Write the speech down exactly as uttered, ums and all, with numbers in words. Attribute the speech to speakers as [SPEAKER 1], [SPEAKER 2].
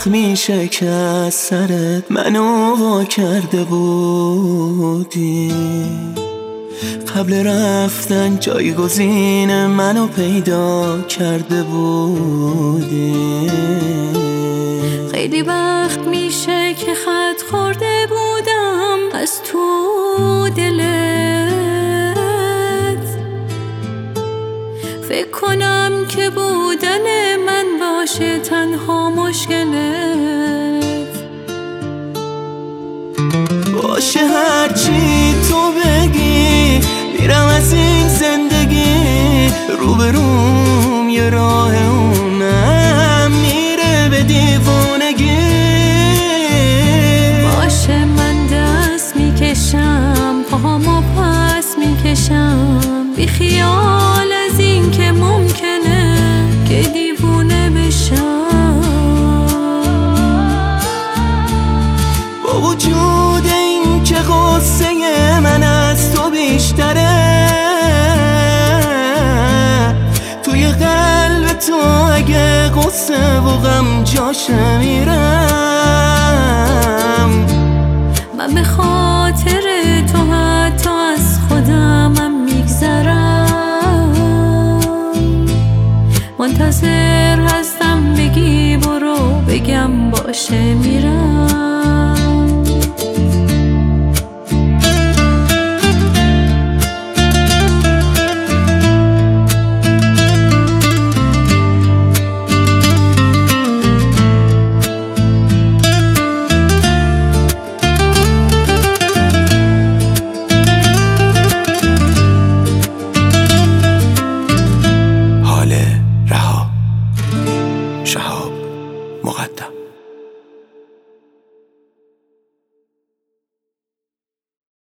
[SPEAKER 1] وقت میشه که از سرت منو وا کرده بودی، قبل رفتن جایگزین منو پیدا کرده بودی.
[SPEAKER 2] خیلی وقت میشه که خط خورده بودم از تو دلت، فکر کنم که بودن من باشه تنها مشکلت.
[SPEAKER 1] باشه هرچی تو بگی میرم از این زندگی، روبروم یه راه اونم میره به دیوونگی.
[SPEAKER 2] باشه من دست میکشم پاهامو پس میکشم، بی خیال از این که ممکنه که دیوونه بشم.
[SPEAKER 1] با وجود این که غصه من از تو بیشتره، توی قلب تو اگه غصه و غم جاشه میرم.
[SPEAKER 2] من به خاطر تو حتی از خودمم میگذرم، منتظر هستم بگی برو بگم باشه میرم.
[SPEAKER 1] شهاب مقدم.